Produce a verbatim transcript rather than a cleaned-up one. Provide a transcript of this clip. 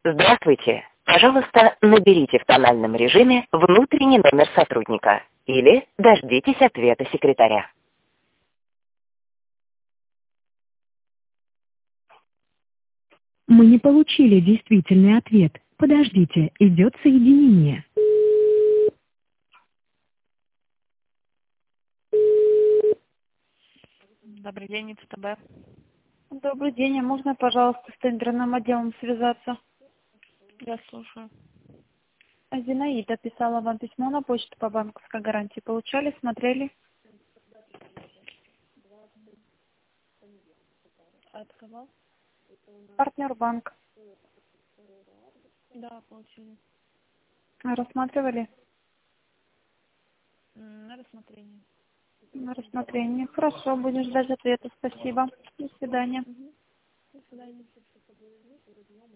Здравствуйте. Пожалуйста, наберите в тональном режиме внутренний номер сотрудника или дождитесь ответа секретаря. Мы не получили действительный ответ. Подождите, идет соединение. Добрый день, это ТБ. Добрый день, а можно, пожалуйста, с тендерным отделом связаться? Я слушаю. Зинаида писала вам письмо на почту по банковской гарантии. Получали, смотрели? А это кого? Партнер банк. Да, получили. Рассматривали? М, На рассмотрение. На рассмотрение. Хорошо, будем ждать ответа. Спасибо. До свидания. До свидания.